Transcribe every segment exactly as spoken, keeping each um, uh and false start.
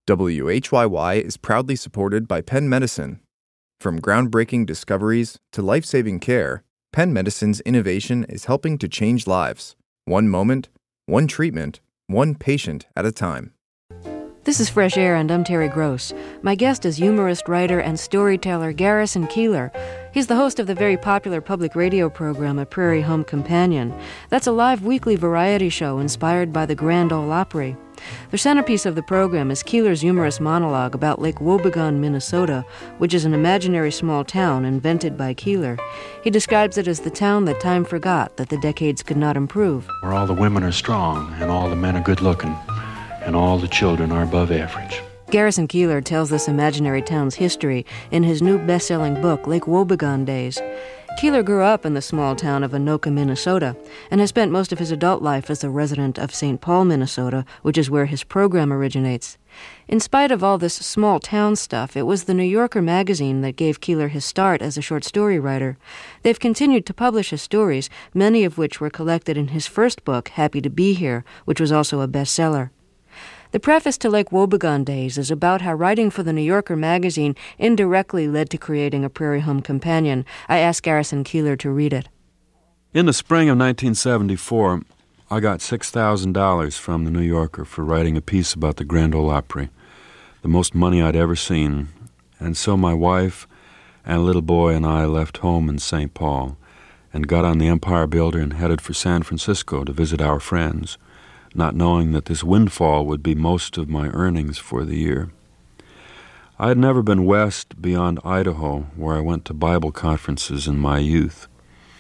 W H Y Y is proudly supported by Penn Medicine. From groundbreaking discoveries to life-saving care, Penn Medicine's innovation is helping to change lives, one moment, one treatment, one patient at a time. This is Fresh Air, and I'm Terry Gross. My guest is humorist, writer, and storyteller Garrison Keillor. He's the host of the very popular public radio program, A Prairie Home Companion. That's a live weekly variety show inspired by the Grand Ole Opry. The centerpiece of the program is Keillor's humorous monologue about Lake Wobegon, Minnesota, which is an imaginary small town invented by Keillor. He describes it as the town that time forgot that the decades could not improve. Where all the women are strong and all the men are good-looking and all the children are above average. Garrison Keillor tells this imaginary town's history in his new best-selling book, Lake Wobegon Days. Keillor grew up in the small town of Anoka, Minnesota, and has spent most of his adult life as a resident of Saint Paul, Minnesota, which is where his program originates. In spite of all this small-town stuff, it was the New Yorker magazine that gave Keillor his start as a short story writer. They've continued to publish his stories, many of which were collected in his first book, Happy to Be Here, which was also a bestseller. The preface to Lake Wobegon Days is about how writing for the New Yorker magazine indirectly led to creating A Prairie Home Companion. I asked Garrison Keillor to read it. In the spring of nineteen seventy-four, I got six thousand dollars from the New Yorker for writing a piece about the Grand Ole Opry, the most money I'd ever seen. And so my wife and a little boy and I left home in Saint Paul and got on the Empire Builder and headed for San Francisco to visit our friends, not knowing that this windfall would be most of my earnings for the year. I had never been west beyond Idaho, where I went to Bible conferences in my youth.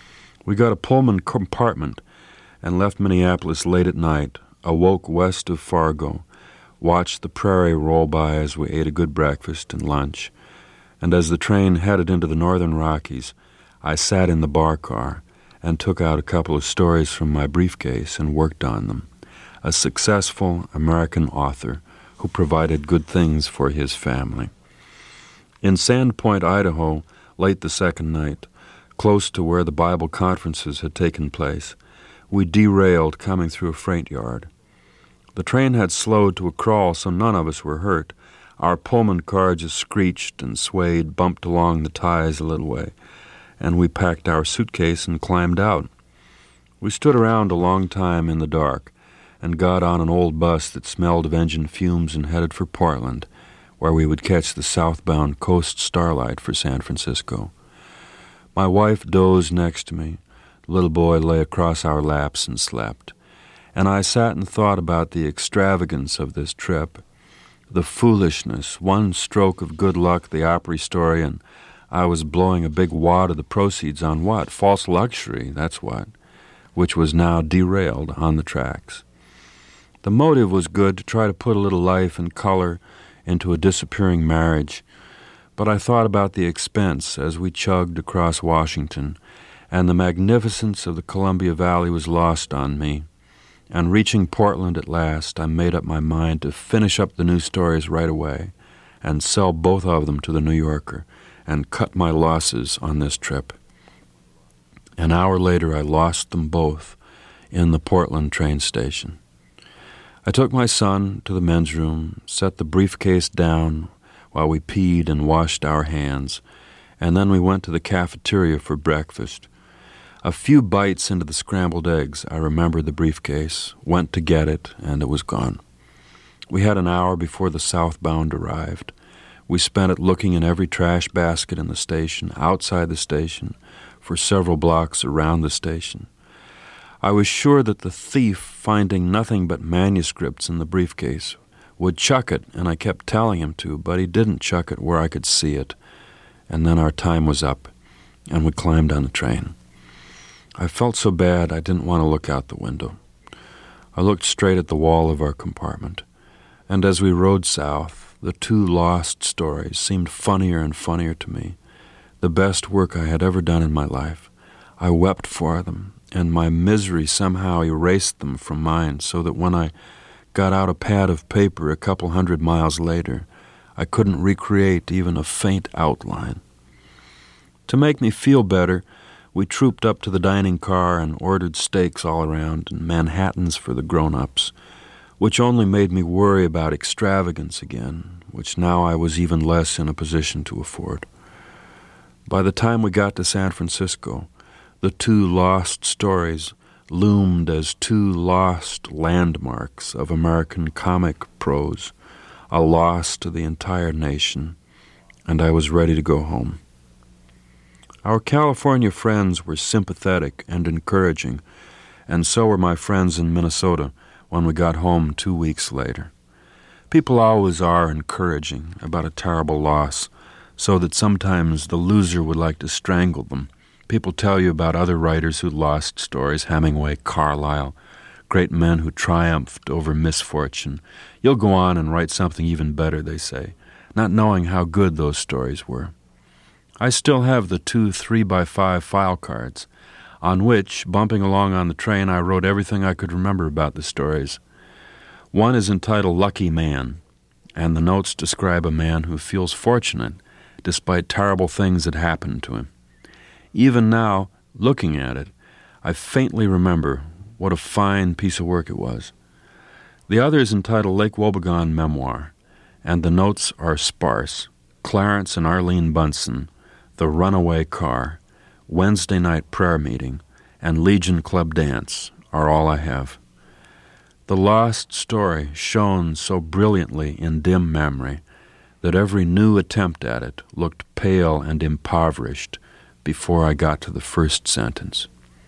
We got a Pullman compartment and left Minneapolis late at night, awoke west of Fargo, watched the prairie roll by as we ate a good breakfast and lunch, and as the train headed into the northern Rockies, I sat in the bar car and took out a couple of stories from my briefcase and worked on them. A successful American author who provided good things for his family. In Sandpoint, Idaho, late the second night, close to where the Bible conferences had taken place, we derailed coming through a freight yard. The train had slowed to a crawl, so none of us were hurt. Our Pullman car just screeched and swayed, bumped along the ties a little way, and we packed our suitcase and climbed out. We stood around a long time in the dark, and got on an old bus that smelled of engine fumes and headed for Portland, where we would catch the southbound Coast Starlight for San Francisco. My wife dozed next to me. The little boy lay across our laps and slept. And I sat and thought about the extravagance of this trip, the foolishness, one stroke of good luck, the Opry story, and I was blowing a big wad of the proceeds on what? False luxury, that's what, which was now derailed on the tracks. The motive was good, to try to put a little life and color into a disappearing marriage, but I thought about the expense as we chugged across Washington, and the magnificence of the Columbia Valley was lost on me. And reaching Portland at last, I made up my mind to finish up the new stories right away and sell both of them to the New Yorker and cut my losses on this trip. An hour later, I lost them both in the Portland train station. I took my son to the men's room, set the briefcase down while we peed and washed our hands, and then we went to the cafeteria for breakfast. A few bites into the scrambled eggs, I remembered the briefcase, went to get it, and it was gone. We had an hour before the southbound arrived. We spent it looking in every trash basket in the station, outside the station, for several blocks around the station. I was sure that the thief, finding nothing but manuscripts in the briefcase, would chuck it, and I kept telling him to, but he didn't chuck it where I could see it. And then our time was up, and we climbed on the train. I felt so bad I didn't want to look out the window. I looked straight at the wall of our compartment, and as we rode south, the two lost stories seemed funnier and funnier to me, the best work I had ever done in my life. I wept for them, and my misery somehow erased them from mine, so that when I got out a pad of paper a couple hundred miles later, I couldn't recreate even a faint outline. To make me feel better, we trooped up to the dining car and ordered steaks all around and Manhattans for the grown-ups. which only made me worry about extravagance again, which now I was even less in a position to afford. By the time we got to San Francisco, the two lost stories loomed as two lost landmarks of American comic prose, a loss to the entire nation, and I was ready to go home. Our California friends were sympathetic and encouraging, and so were my friends in Minnesota when we got home two weeks later. People always are encouraging about a terrible loss, so that sometimes the loser would like to strangle them. People tell you about other writers who lost stories, Hemingway, Carlyle, great men who triumphed over misfortune. You'll go on and write something even better, they say, not knowing how good those stories were. I still have the two three by five file cards, on which, bumping along on the train, I wrote everything I could remember about the stories. One is entitled Lucky Man, and the notes describe a man who feels fortunate despite terrible things that happened to him. Even now, looking at it, I faintly remember what a fine piece of work it was. The other is entitled Lake Wobegon Memoir, and the notes are sparse. Clarence and Arlene Bunsen, The Runaway Car, Wednesday Night Prayer Meeting, and Legion Club Dance are all I have. The lost story shone so brilliantly in dim memory that every new attempt at it looked pale and impoverished before I got to the first sentence.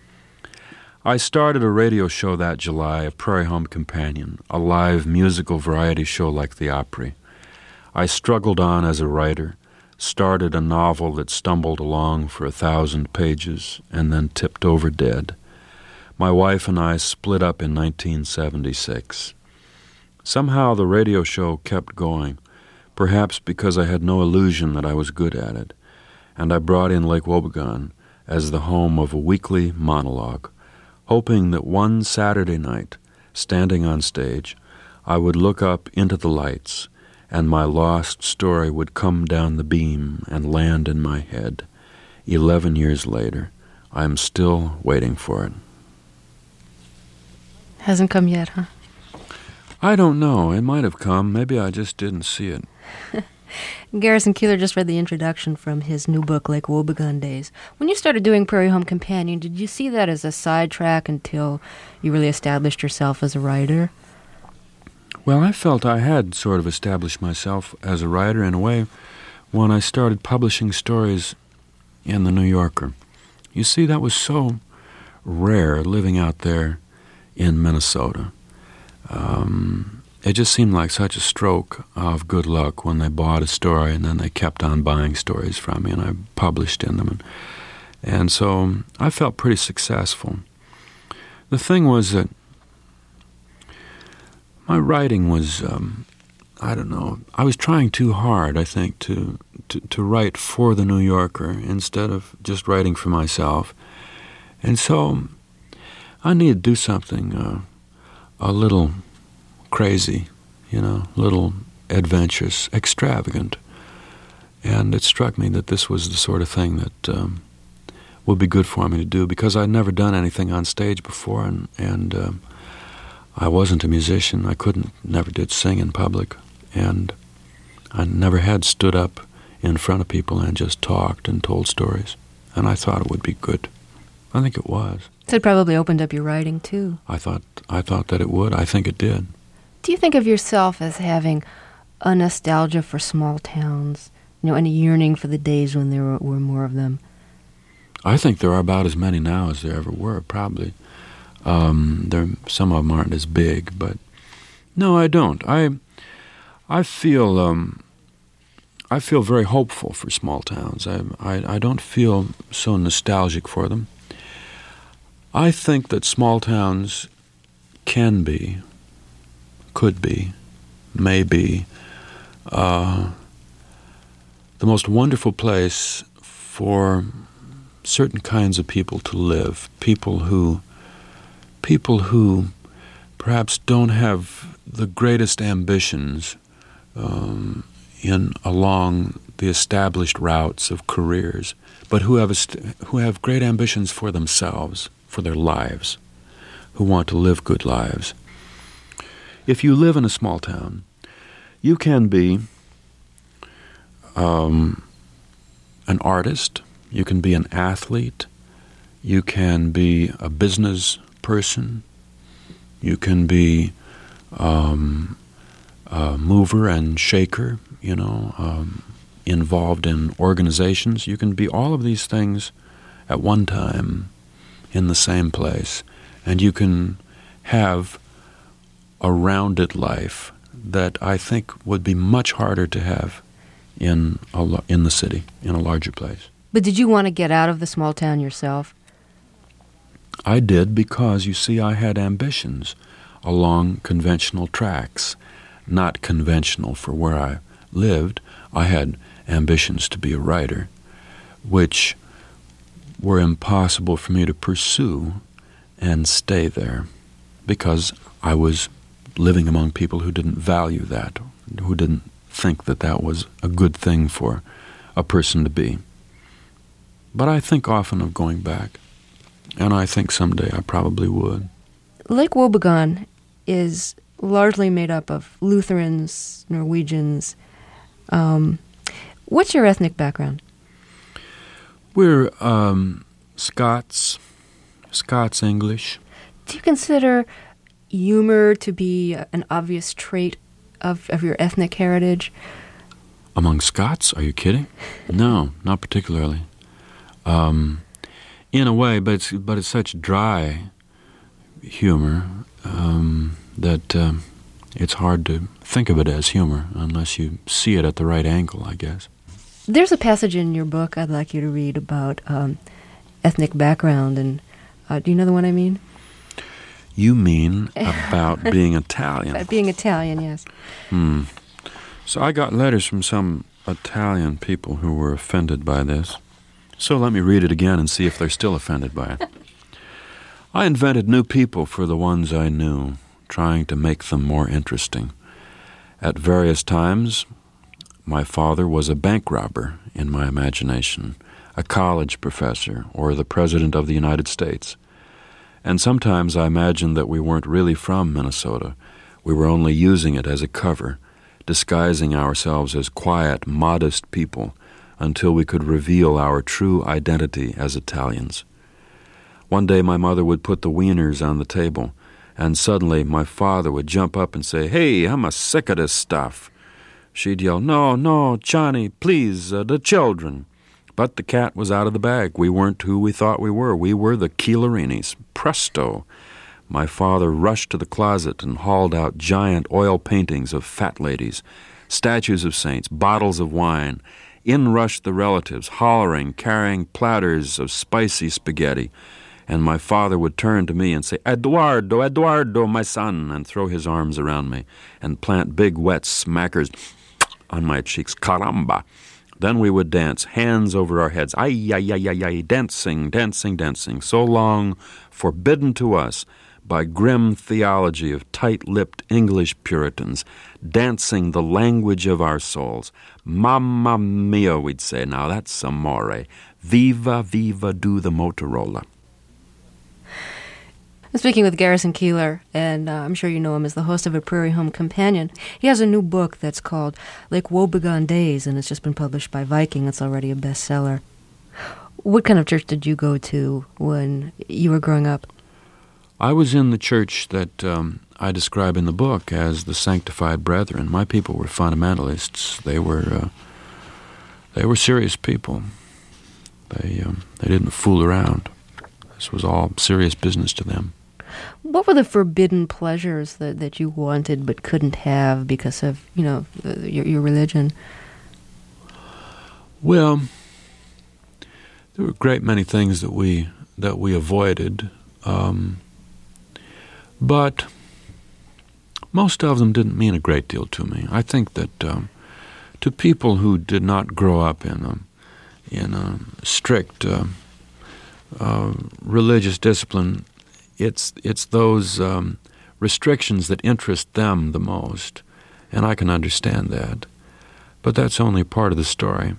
I started a radio show that July, a Prairie Home Companion, a live musical variety show like the Opry. I struggled on as a writer, started a novel that stumbled along for a thousand pages and then tipped over dead. My wife and I split up in nineteen seventy-six. Somehow the radio show kept going, perhaps because I had no illusion that I was good at it, and I brought in Lake Wobegon as the home of a weekly monologue, hoping that one Saturday night, standing on stage, I would look up into the lights and my lost story would come down the beam and land in my head. Eleven years later, I am still waiting for it. Hasn't come yet, huh? I don't know. It might have come. Maybe I just didn't see it. Garrison Keillor just read the introduction from his new book, Lake Wobegon Days. When you started doing Prairie Home Companion, did you see that as a sidetrack until you really established yourself as a writer? Well, I felt I had sort of established myself as a writer in a way when I started publishing stories in the New Yorker. You see, that was so rare living out there in Minnesota. Um, it just seemed like such a stroke of good luck when they bought a story and then they kept on buying stories from me and I published in them. And, and so I felt pretty successful. The thing was that my writing was, um, I don't know, I was trying too hard, I think, to, to, to write for the New Yorker instead of just writing for myself. And so I needed to do something uh, a little crazy, you know, a little adventurous, extravagant. And it struck me that this was the sort of thing that um, would be good for me to do because I'd never done anything on stage before, and, and um, I wasn't a musician. I couldn't, never did sing in public, and I never had stood up in front of people and just talked and told stories. And I thought it would be good. I think it was. So it probably opened up your writing, too. I thought I thought that it would. I think it did. Do you think of yourself as having a nostalgia for small towns, you know, and a yearning for the days when there were, were more of them? I think there are about as many now as there ever were, probably. Um, there, some of them aren't as big, but no, I don't. I, I feel, um, I feel very hopeful for small towns. I, I, I don't feel so nostalgic for them. I think that small towns can be, could be, may be uh, the most wonderful place for certain kinds of people to live. People who People who perhaps don't have the greatest ambitions um, in along the established routes of careers, but who have est- who have great ambitions for themselves, for their lives, who want to live good lives. if you live in a small town, you can be um, an artist, you can be an athlete, you can be a business person, you can be um, a mover and shaker, you know, um, involved in organizations. You can be all of these things at one time in the same place, and you can have a rounded life that I think would be much harder to have in a, in the city, in a larger place. But did you want to get out of the small town yourself? I did because, you see, I had ambitions along conventional tracks, not conventional for where I lived. I had ambitions to be a writer, which were impossible for me to pursue and stay there because I was living among people who didn't value that, who didn't think that that was a good thing for a person to be. But I think often of going back, and I think someday I probably would. Lake Wobegon is largely made up of Lutherans, Norwegians. Um, what's your ethnic background? We're um, Scots, Scots-English. Do you consider humor to be an obvious trait of, of your ethnic heritage? Among Scots? Are you kidding? No, not particularly. Um, in a way, but it's, but it's such dry humor um, that uh, it's hard to think of it as humor unless you see it at the right angle, I guess. There's a passage in your book I'd like you to read about um, ethnic background, and uh, do you know the one I mean? You mean about being Italian? About being Italian, yes. Hmm. So I got letters from some Italian people who were offended by this. So let me read it again and see if they're still offended by it. I invented new people for the ones I knew, trying to make them more interesting. At various times, my father was a bank robber in my imagination, a college professor, or the President of the United States. And sometimes I imagined that we weren't really from Minnesota. We were only using it as a cover, disguising ourselves as quiet, modest people until we could reveal our true identity as Italians. One day my mother would put the wieners on the table, and suddenly my father would jump up and say, "Hey, I'm a sick of this stuff." She'd yell, "No, no, Johnny, please, uh, the children." But the cat was out of the bag. We weren't who we thought we were. We were the Keelerinis. Presto! My father rushed to the closet and hauled out giant oil paintings of fat ladies, statues of saints, bottles of wine. In rushed the relatives, hollering, carrying platters of spicy spaghetti. And my father would turn to me and say, "Eduardo, Eduardo, my son," and throw his arms around me and plant big wet smackers on my cheeks. Caramba! Then we would dance, hands over our heads. Ay, ay, ay, ay, ay, dancing, dancing, dancing, so long forbidden to us by grim theology of tight-lipped English Puritans, dancing the language of our souls. Mamma mia, we'd say, now that's amore. Viva, viva, do the Motorola. I'm speaking with Garrison Keillor, and uh, I'm sure you know him as the host of A Prairie Home Companion. He has a new book that's called Lake Wobegon Days, and it's just been published by Viking. It's already a bestseller. What kind of church did you go to when you were growing up? I was in the church that um, I describe in the book as the Sanctified Brethren. My people were fundamentalists. They were uh, they were serious people. They um, they didn't fool around. This was all serious business to them. What were the forbidden pleasures that, that you wanted but couldn't have because of, you know, your, your religion? Well, there were a great many things that we that we avoided, um, but most of them didn't mean a great deal to me. I think that um, to people who did not grow up in a in a strict uh, uh, religious discipline, it's it's those um, restrictions that interest them the most, and I can understand that. But that's only part of the story.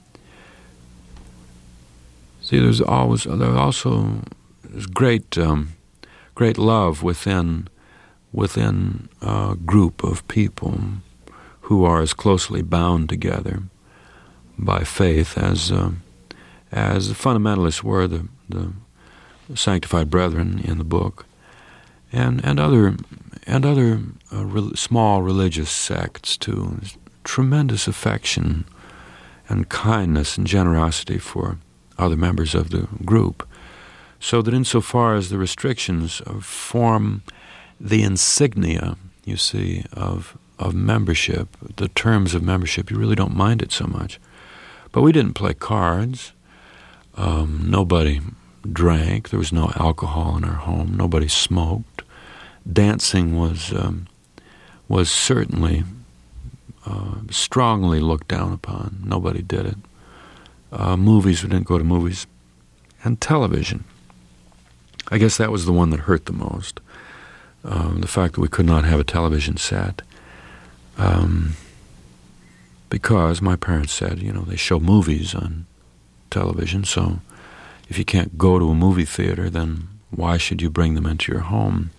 See, there's always there also there's great um, great love within within a group of people who are as closely bound together by faith as uh, as the fundamentalists were, the, the sanctified brethren in the book, and and other and other uh, re- small religious sects too. Tremendous affection and kindness and generosity for other members of the group, so that insofar as the restrictions form the insignia, you see, of of membership, the terms of membership, you really don't mind it so much. But we didn't play cards. Um, nobody drank. There was no alcohol in our home. Nobody smoked. Dancing was um, was certainly uh, strongly looked down upon. Nobody did it. Uh, movies, we didn't go to movies. And television. I guess that was the one that hurt the most. Um, the fact that we could not have a television set. Um, because my parents said, you know, they show movies on television, so if you can't go to a movie theater, then why should you bring them into your home?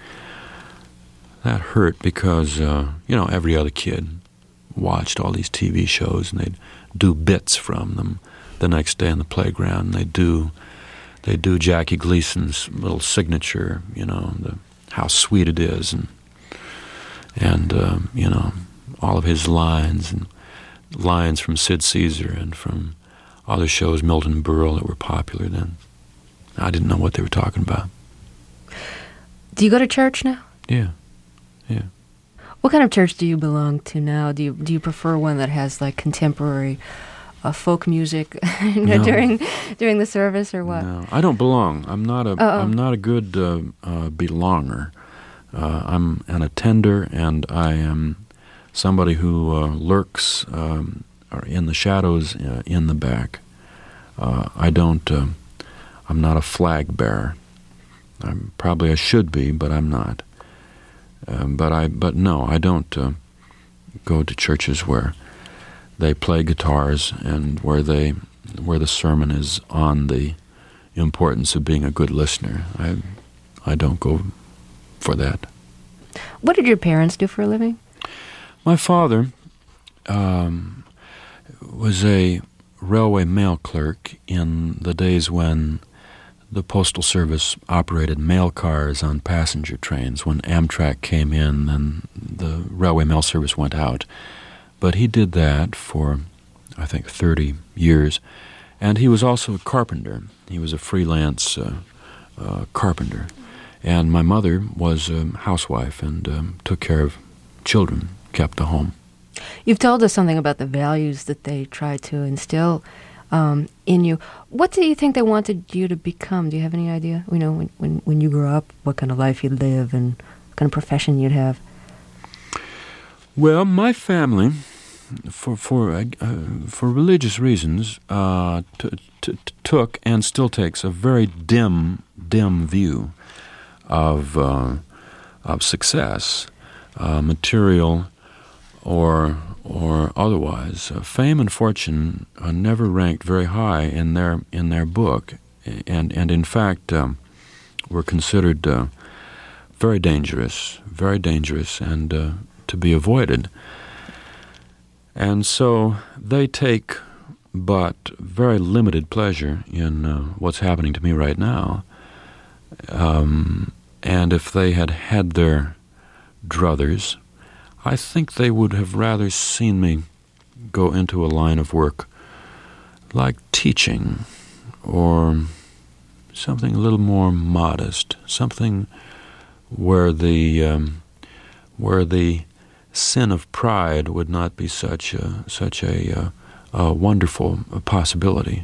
That hurt because, uh, you know, every other kid watched all these T V shows, and they'd do bits from them the next day on the playground. They'd do, they'd do Jackie Gleason's little signature, you know, the How Sweet It Is, and, and uh, you know, all of his lines, and lines from Sid Caesar and from other shows, Milton Berle, that were popular then. I didn't know what they were talking about. Do you go to church now? Yeah, yeah. What kind of church do you belong to now? Do you do you prefer one that has like contemporary uh, folk music you know, no. during during the service, or what? No, I don't belong. I'm not a. Uh-oh. I'm not a good uh, uh, belonger. Uh, I'm an attender, and I am somebody who uh, lurks um, or in the shadows uh, in the back. Uh, I don't. Uh, I'm not a flag bearer. I'm probably I should be, but I'm not. Um, but I. But no, I don't uh, go to churches where they play guitars and where they where the sermon is on the importance of being a good listener. I. I don't go for that. What did your parents do for a living? My father um, was a railway mail clerk in the days when the Postal Service operated mail cars on passenger trains. When Amtrak came in, then the railway mail service went out. But he did that for, I think, thirty years. And he was also a carpenter. He was a freelance uh, uh, carpenter. And my mother was a housewife and um, took care of children, kept the home. You've told us something about the values that they tried to instill um, in you. What do you think they wanted you to become? Do you have any idea? You know, when, when, when you grew up, what kind of life you'd live and what kind of profession you'd have? Well, my family, for for uh, for religious reasons, uh, t- t- took and still takes a very dim, dim view of uh, of success, uh, material or or otherwise. Uh, fame and fortune uh, never ranked very high in their in their book, and and in fact um, were considered uh, very dangerous, very dangerous, and uh, to be avoided. And so they take but very limited pleasure in uh, what's happening to me right now. Um, and if they had had their druthers, I think they would have rather seen me go into a line of work like teaching or something a little more modest, something where the um, where the sin of pride would not be such a, such a, a, a wonderful possibility.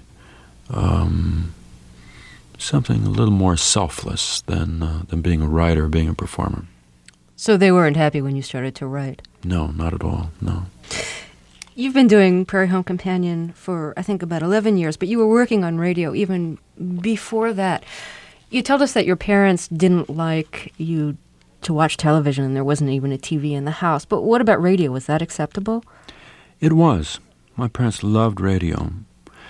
Um, something a little more selfless than uh, than being a writer, being a performer. So they weren't happy when you started to write? No, not at all, no. You've been doing Prairie Home Companion for, I think, about eleven years, but you were working on radio even before that. You told us that your parents didn't like you to watch television, and there wasn't even a T V in the house. But what about radio? Was that acceptable? It was. My parents loved radio.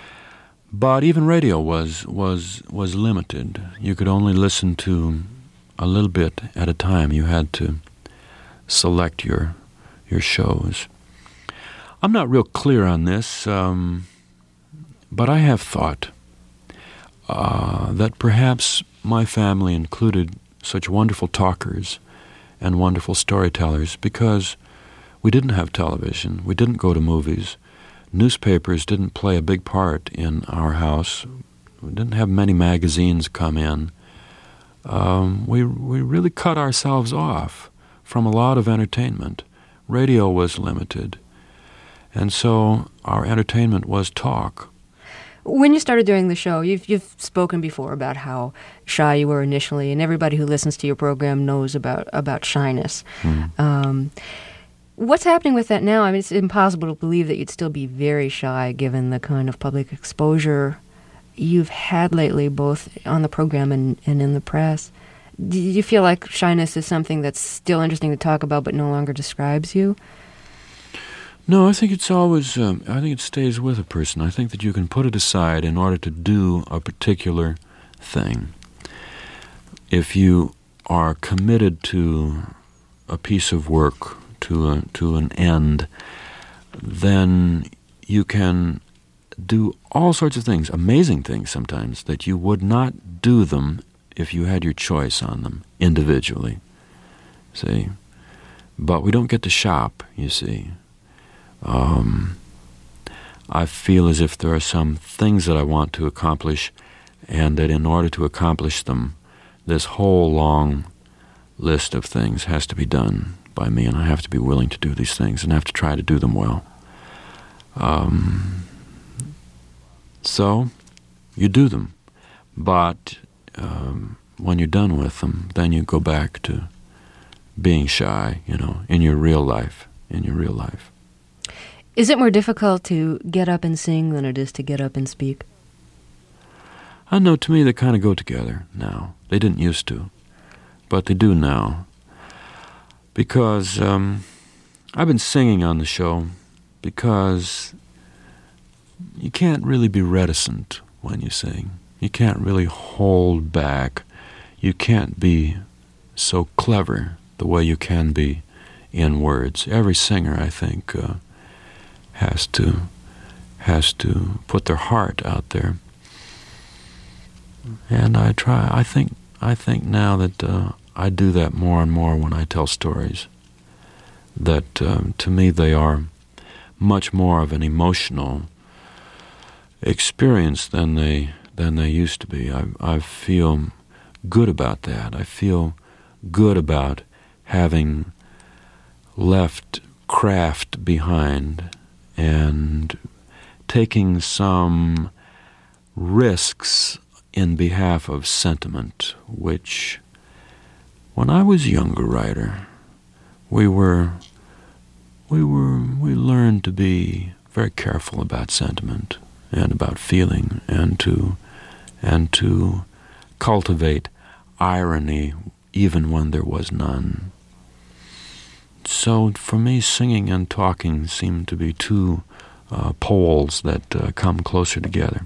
But even radio was was was limited. You could only listen to a little bit at a time. You had to select your your shows. I'm not real clear on this, um, but I have thought uh, that perhaps my family included such wonderful talkers and wonderful storytellers because we didn't have television, we didn't go to movies, newspapers didn't play a big part in our house, we didn't have many magazines come in. Um, we we really cut ourselves off from a lot of entertainment. Radio was limited, and so our entertainment was talk. When you started doing the show, you've you've spoken before about how shy you were initially, and everybody who listens to your program knows about about shyness. Hmm. Um, what's happening with that now? I mean, it's impossible to believe that you'd still be very shy given the kind of public exposure you've had lately, both on the program and, and in the press. Do you feel like shyness is something that's still interesting to talk about but no longer describes you? No, I think it's always, um, I think it stays with a person. I think that you can put it aside in order to do a particular thing. If you are committed to a piece of work, to a, to an end, then you can do all sorts of things, amazing things sometimes, that you would not do them if you had your choice on them individually, see? But we don't get to shop, you see. Um, I feel as if there are some things that I want to accomplish, and that in order to accomplish them, this whole long list of things has to be done by me, and I have to be willing to do these things and have to try to do them well. Um, so, you do them, but um, when you're done with them, then you go back to being shy, you know, in your real life, in your real life. Is it more difficult to get up and sing than it is to get up and speak? I know, to me, they kind of go together now. They didn't used to, but they do now. Because um, I've been singing on the show because you can't really be reticent when you sing. You can't really hold back. You can't be so clever the way you can be in words. Every singer, I think, uh, has to has to put their heart out there. And I try. I think. I think now that uh, I do that more and more when I tell stories. That um, to me they are much more of an emotional experience than they than they used to be. I I feel good about that. I feel good about having left craft behind and taking some risks in behalf of sentiment, which, when I was a younger writer, we were, we were, we learned to be very careful about sentiment and about feeling, and to, and to cultivate irony even when there was none. So for me, singing and talking seem to be two uh, poles that uh, come closer together.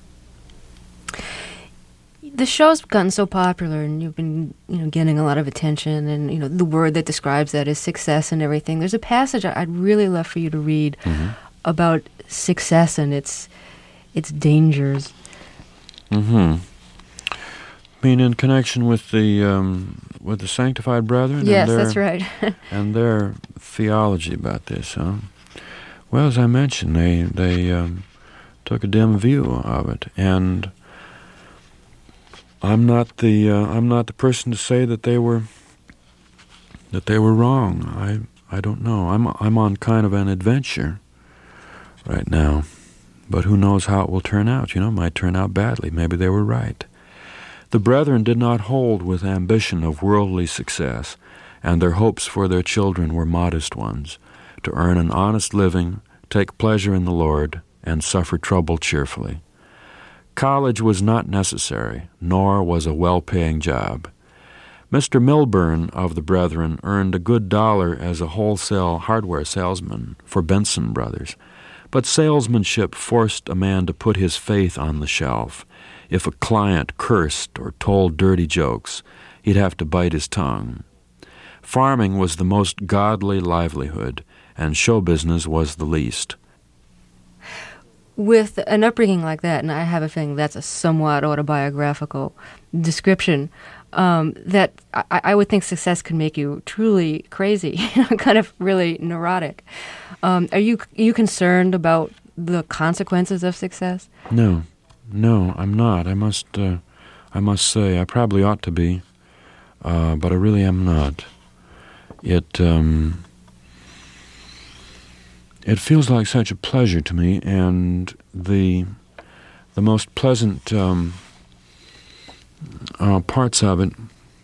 The show's gotten so popular, and you've been, you know, getting a lot of attention, and you know the word that describes that is success and everything. There's a passage I'd really love for you to read Mm-hmm. about success and its its dangers. Mm-hmm. I mean, in connection with the um, with the Sanctified Brethren? Yes, and their, that's right. and their theology about this, huh? Well, as I mentioned, they they um, took a dim view of it, and I'm not the uh, I'm not the person to say that they were that they were wrong. I I don't know. I'm I'm on kind of an adventure right now, but who knows how it will turn out? You know, it might turn out badly. Maybe they were right. The brethren did not hold with ambition of worldly success, and their hopes for their children were modest ones, to earn an honest living, take pleasure in the Lord, and suffer trouble cheerfully. College was not necessary, nor was a well-paying job. Mister Milburn of the brethren earned a good dollar as a wholesale hardware salesman for Benson Brothers, but salesmanship forced a man to put his faith on the shelf. If a client cursed or told dirty jokes, he'd have to bite his tongue. Farming was the most godly livelihood, and show business was the least. With an upbringing like that, and I have a feeling that's a somewhat autobiographical description, um, that I, I would think success could make you truly crazy, kind of really neurotic. Um, are you are you concerned about the consequences of success? No, no, I'm not. I must, uh, I must say, I probably ought to be, uh, but I really am not. It. Um, It feels like such a pleasure to me, and the the most pleasant um, uh, parts of it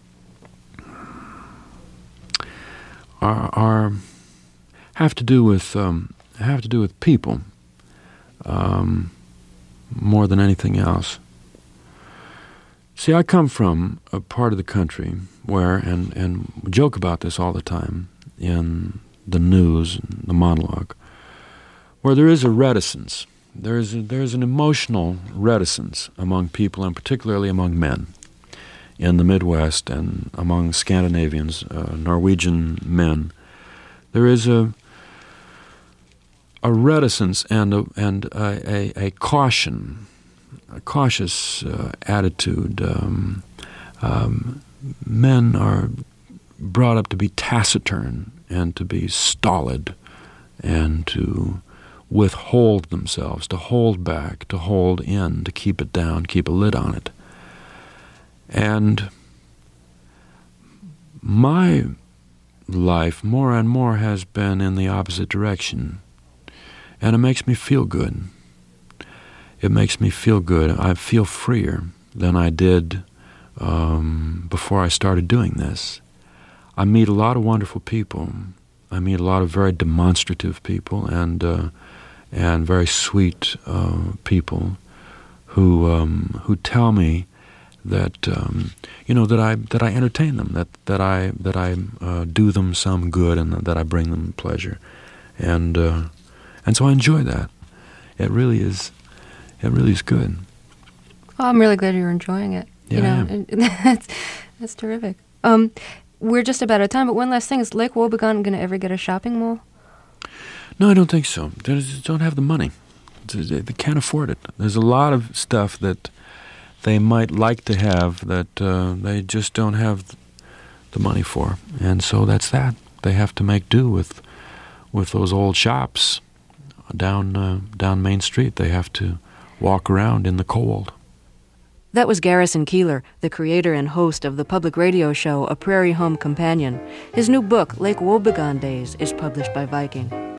are, are have to do with um, have to do with people um, more than anything else. See, I come from a part of the country where, and and we joke about this all the time in the news and the monologue, where there is a reticence, there is a, there is an emotional reticence among people, and particularly among men in the Midwest and among Scandinavians, uh, Norwegian men. There is a a reticence and a, and a, a, a caution, a cautious uh, attitude. Um, um, men are brought up to be taciturn and to be stolid and to withhold themselves, to hold back, to hold in, to keep it down, keep a lid on it. And my life more and more has been in the opposite direction, and it makes me feel good. It makes me feel good. I feel freer than I did um, before I started doing this. I meet a lot of wonderful people. I meet a lot of very demonstrative people, and uh, and very sweet uh, people who um, who tell me that um, you know that I that I entertain them, that that I that I uh, do them some good, and that I bring them pleasure, and uh, and so I enjoy that. It really is, it really is good. Oh, I'm really glad you're enjoying it. Yeah, you know, I am. and that's that's terrific. Um, we're just about out of time, but one last thing: is Lake Wobegon going to ever get a shopping mall? No, I don't think so. They just don't have the money. They can't afford it. There's a lot of stuff that they might like to have that uh, they just don't have the money for, and so that's that. They have to make do with with those old shops down uh, down Main Street. They have to walk around in the cold. That was Garrison Keillor, the creator and host of the public radio show A Prairie Home Companion. His new book, Lake Wobegon Days, is published by Viking.